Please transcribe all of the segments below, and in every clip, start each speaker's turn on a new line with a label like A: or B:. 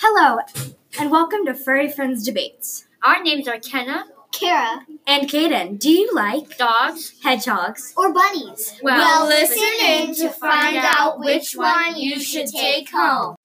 A: Hello, and welcome to Furry Friends Debates.
B: Our names are Kenna,
C: Kara,
A: and Kaden. Do you like
B: dogs,
A: hedgehogs,
C: or bunnies?
B: Well,
C: listen in to find out which one you should take home.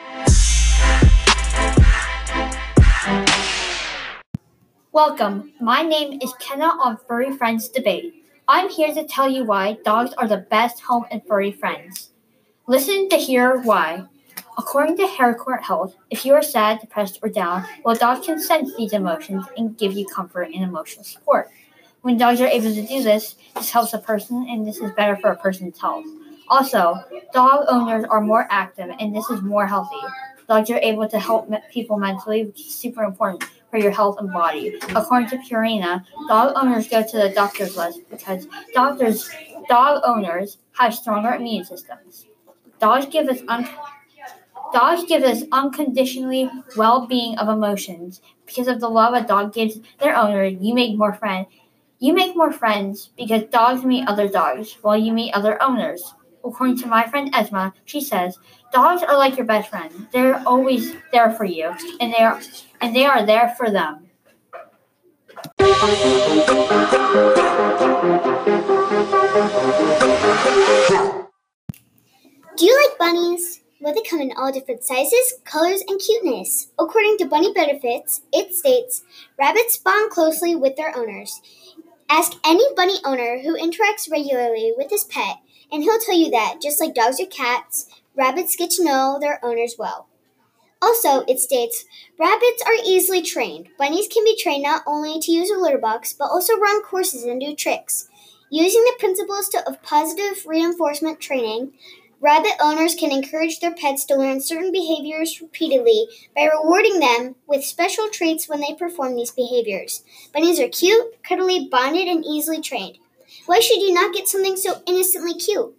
B: Welcome. My name is Kenna on Furry Friends Debate. I'm here to tell you why dogs are the best home and furry friends. Listen to hear why. According to Harcourt Health, if you are sad, depressed, or down, well, dogs can sense these emotions and give you comfort and emotional support. When dogs are able to do this helps a person, and this is better for a person's health. Also, dog owners are more active, and this is more healthy. Dogs are able to help people mentally, which is super important for your health and body. According to Purina, dog owners go to the doctor's list because dog owners have stronger immune systems. Dogs give us unconditionally well-being of emotions. Because of the love a dog gives their owner, you make more friends. You make more friends because dogs meet other dogs while you meet other owners. According to my friend Esma, she says, dogs are like your best friend. They're always there for you, and they are there for them.
C: Do you like bunnies? Well, they come in all different sizes, colors, and cuteness. According to Bunny Benefits, it states, rabbits bond closely with their owners. Ask any bunny owner who interacts regularly with his pet, and he'll tell you that, just like dogs or cats, rabbits get to know their owners well. Also, it states, rabbits are easily trained. Bunnies can be trained not only to use a litter box, but also run courses and do tricks. Using the principles of positive reinforcement training, rabbit owners can encourage their pets to learn certain behaviors repeatedly by rewarding them with special treats when they perform these behaviors. Bunnies are cute, cuddly, bonded, and easily trained. Why should you not get something so innocently cute?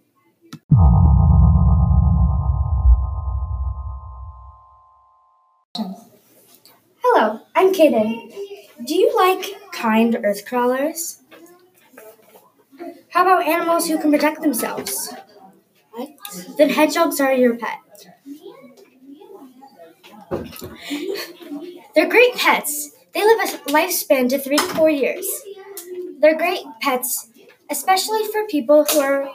A: Hello, I'm Kaden. Do you like kind earth crawlers? How about animals who can protect themselves? Then hedgehogs are your pet. They're great pets. They live a lifespan to 3 to 4 years. They're great pets, especially for people who are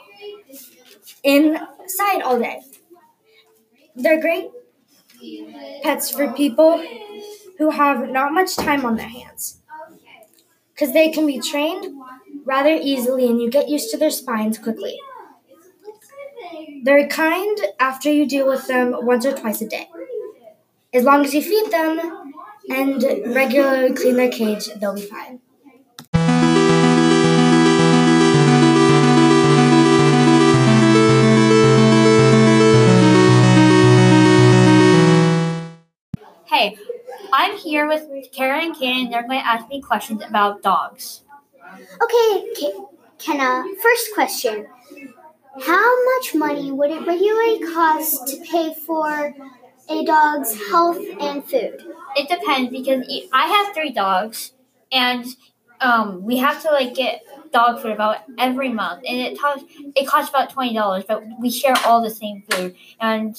A: inside all day. They're great pets for people who have not much time on their hands, because they can be trained rather easily and you get used to their spines quickly. They're kind after you deal with them once or twice a day. As long as you feed them and regularly clean their cage, they'll be fine.
B: Hey, I'm here with Kara and Kaden. They're going to ask me questions about dogs.
C: Okay, Kenna, first question. How much money would it regularly cost to pay for a dog's health and food?
B: It depends because I have 3 dogs, and we have to get dog food about every month, and it costs about $20, but we share all the same food, and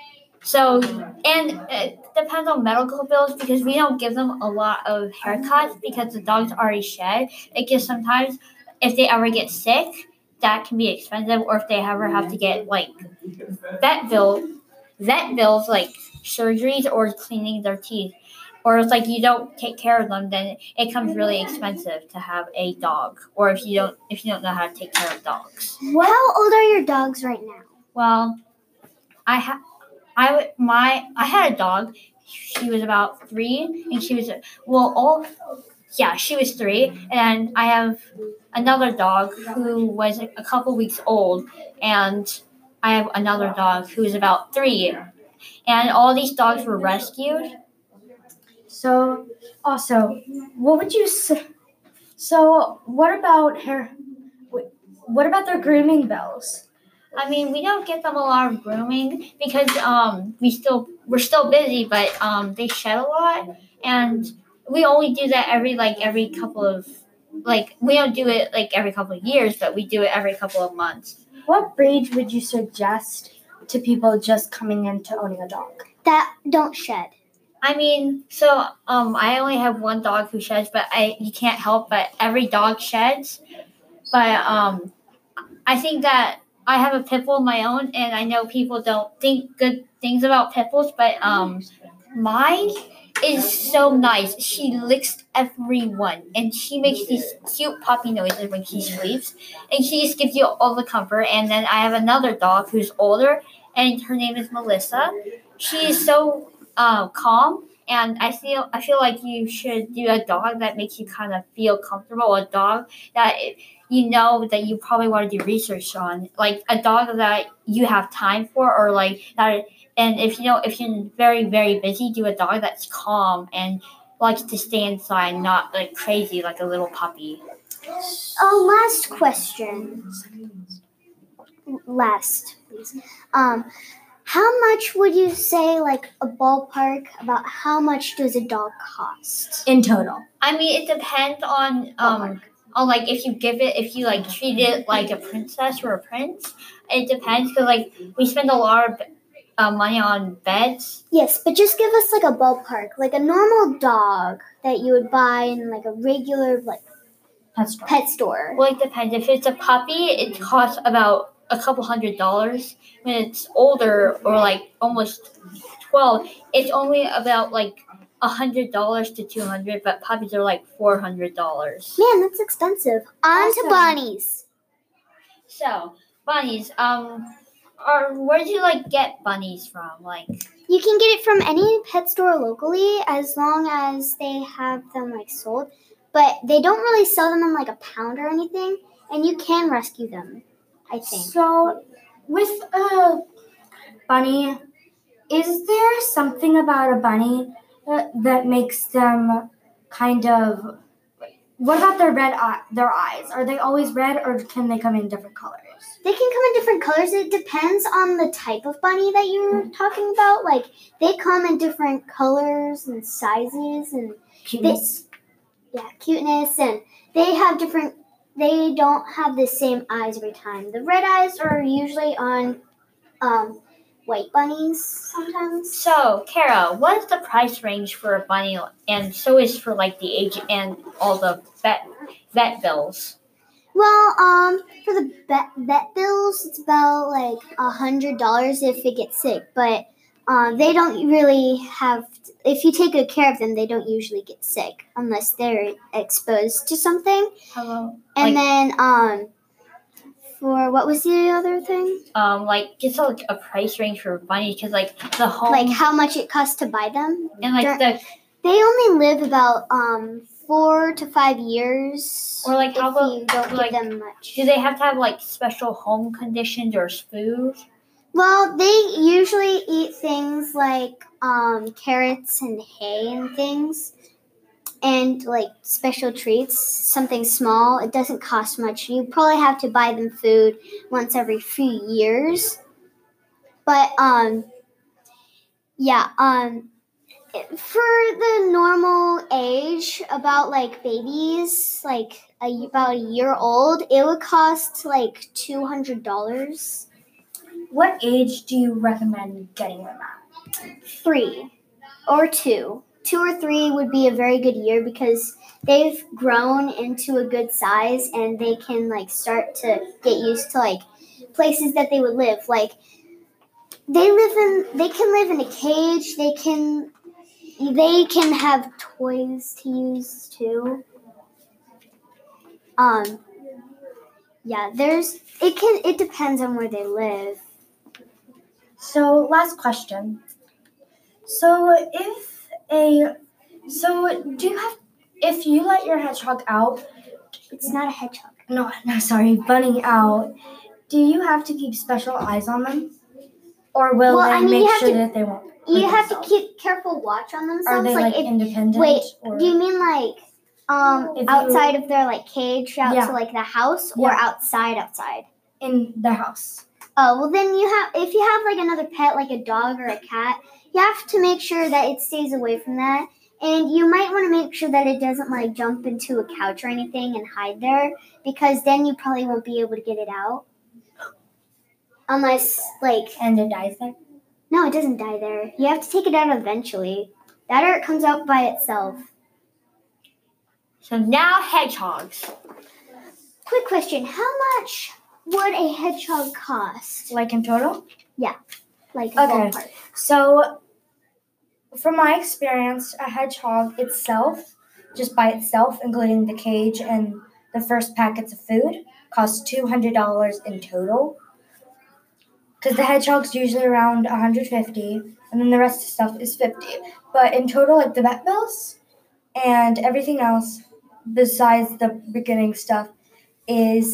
B: it depends on medical bills because we don't give them a lot of haircuts because the dogs already shed. It gets sometimes if they ever get sick, that can be expensive, or if they ever have to get vet bills like surgeries or cleaning their teeth, or if you don't take care of them, then it comes really expensive to have a dog, or if you don't know how to take care of dogs.
C: How old are your dogs right now?
B: Well, I had a dog. She was about 3, and she was she was 3, and I have another dog who was a couple weeks old, and I have another dog who is about 3, and all these dogs were rescued.
A: So, also, what would you say? So, what about their grooming bills?
B: I mean, we don't get them a lot of grooming because we're still busy, but they shed a lot, and we only do that every couple of we don't do it every couple of years, but we do it every couple of months.
A: What breed would you suggest to people just coming into owning a dog?
C: That don't shed.
B: I mean, I only have one dog who sheds, but you can't help but every dog sheds. But I think that I have a pit bull of my own, and I know people don't think good things about pit bulls, but mine is so nice. She licks everyone, and she makes these cute puppy noises when she sleeps, and she just gives you all the comfort. And then I have another dog who's older, and her name is Melissa. She is so calm, and I feel like you should do a dog that makes you kind of feel comfortable. A dog that you know that you probably want to do research on, like a dog that you have time for, or like that. And if you're very very busy, do a dog that's calm and likes to stay inside, not like crazy like a little puppy.
C: Last question. Last, please. How much would you say, like a ballpark, about how much does a dog cost?
A: In total.
B: I mean, it depends on like if you like treat it like a princess or a prince. It depends because like we spend a lot of money on beds.
C: Yes, but just give us like a ballpark, like a normal dog that you would buy in like a regular like pet store.
B: Well, it depends. If it's a puppy, it costs about a couple $100. When it's older or like almost 12, it's only about like $100 to $200. But puppies are like $400.
C: Man, that's expensive. On to bunnies.
B: So bunnies, where do you like get bunnies from? Like
C: you can get it from any pet store locally as long as they have them like sold. But they don't really sell them in like a pound or anything, and you can rescue them, I think.
A: So, with a bunny, is there something about a bunny that makes them kind of? What about their eyes? Are they always red, or can they come in different colors?
C: They can come in different colors. It depends on the type of bunny that you're talking about. Like they come in different colors and sizes and
A: Cuteness.
C: Cuteness, and they have different. They don't have the same eyes every time. The red eyes are usually on white bunnies sometimes.
B: So, Kara, what is the price range for a bunny, and so is for like the age and all the vet bills?
C: Well, for the vet bills, it's about like $100 if it gets sick, but they don't really have. If you take good care of them, they don't usually get sick unless they're exposed to something.
B: Hello.
C: And then for what was the other thing?
B: Like just like a price range for bunnies, because like the home,
C: like how much it costs to buy them,
B: and like
C: they only live about 4 to 5 years.
B: Or like how about
C: you don't
B: like,
C: give them much?
B: Do they have to have like special home conditions or food?
C: Well, they usually eat things like carrots and hay and things, and like special treats, something small. It doesn't cost much. You probably have to buy them food once every few years. But for the normal age, about like babies, like about a year old, it would cost like $200.
A: What age do you recommend getting them at?
C: 3 or 2. 2 or 3 would be a very good year because they've grown into a good size and they can like start to get used to like places that they would live. Like they can live in a cage. They can have toys to use too. It depends on where they live.
A: So, last question. If you let your hedgehog out,
C: it's not a hedgehog.
A: No, sorry, bunny out. Do you have to keep special eyes on them, or will they make sure that they won't?
C: You have to keep careful watch on themselves.
A: Are they like independent?
C: Wait, do you mean like outside of their like cage, to like the house, or outside?
A: In the house.
C: Oh, well then if you have like another pet, like a dog or a cat, you have to make sure that it stays away from that. And you might want to make sure that it doesn't like jump into a couch or anything and hide there, because then you probably won't be able to get it out. Unless like...
A: And it dies there?
C: No, it doesn't die there. You have to take it out eventually. That or it comes out by itself.
B: So now hedgehogs.
C: Quick question. How much would a hedgehog cost?
A: Like in total?
C: Like
A: Okay.
C: ballpark.
A: So, from my experience, a hedgehog itself, just by itself, including the cage and the first packets of food, costs $200 in total. Because the hedgehog's usually around $150, and then the rest of the stuff is $50. But in total, like the vet bills and everything else, besides the beginning stuff, is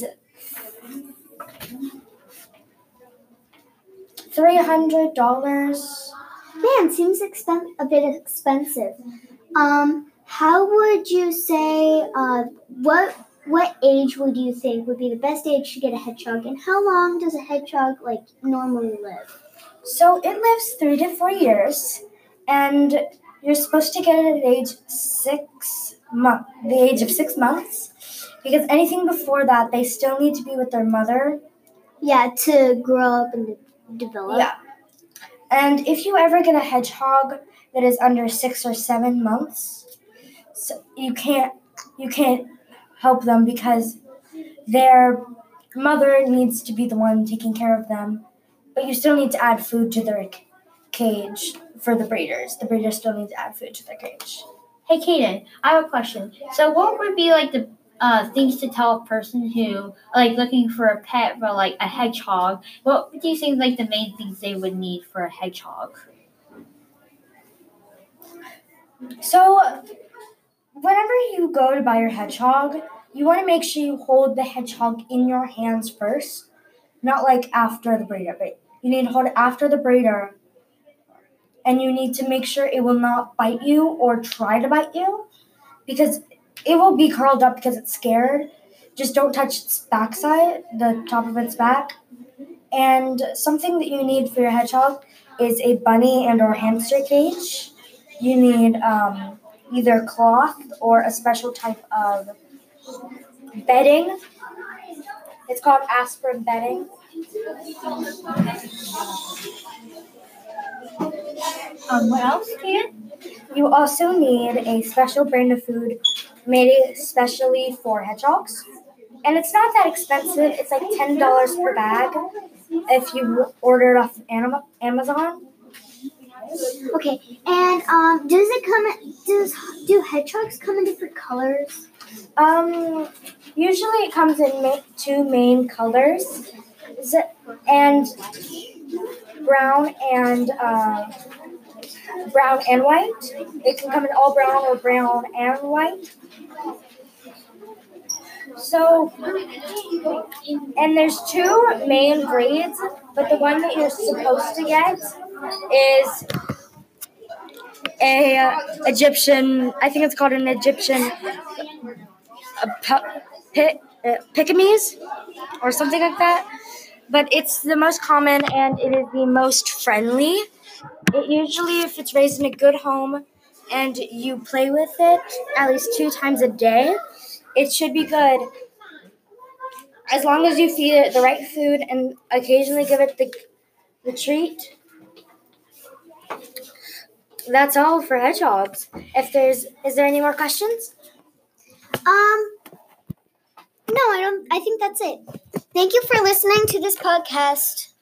A: $300.
C: Man, seems a bit expensive. How would you say, what age would you think would be the best age to get a hedgehog, and how long does a hedgehog normally live?
A: So it lives 3 to 4 years, and you're supposed to get it at age 6 months, the age of 6 months, because anything before that, they still need to be with their mother.
C: Yeah, to grow up and develop.
A: Yeah. And if you ever get a hedgehog that is under 6 or 7 months, so you can't help them because their mother needs to be the one taking care of them. But you still need to add food to their cage for the breeders. The breeders still need to add food to their cage.
B: Hey, Kaden, I have a question. So what would be the things to tell a person who looking for a pet for a hedgehog? What do you think the main things they would need for a hedgehog?
A: So whenever you go to buy your hedgehog, you want to make sure you hold the hedgehog in your hands first, not after the breeder, but you need to hold it after the breeder, and you need to make sure it will not bite you or try to bite you, because it will be curled up because it's scared. Just don't touch its backside, the top of its back. And something that you need for your hedgehog is a bunny and or hamster cage. You need either cloth or a special type of bedding. It's called aspirin bedding.
B: What else, Kaden?
A: You also need a special brand of food made especially for hedgehogs. And it's not that expensive. It's $10 per bag if you order it off Amazon.
C: Okay, and do hedgehogs come in different colors?
A: Usually it comes in 2 main colors, and brown and white. It can come in all brown or brown and white. So, and there's 2 main breeds, but the one that you're supposed to get is a Egyptian. I think it's called an Egyptian Pekingese or something like that. But it's the most common and it is the most friendly. It usually, if it's raised in a good home and you play with it at least 2 times a day, it should be good. As long as you feed it the right food and occasionally give it the treat. That's all for hedgehogs. Is there any more questions?
C: No, I don't. I think that's it. Thank you for listening to this podcast.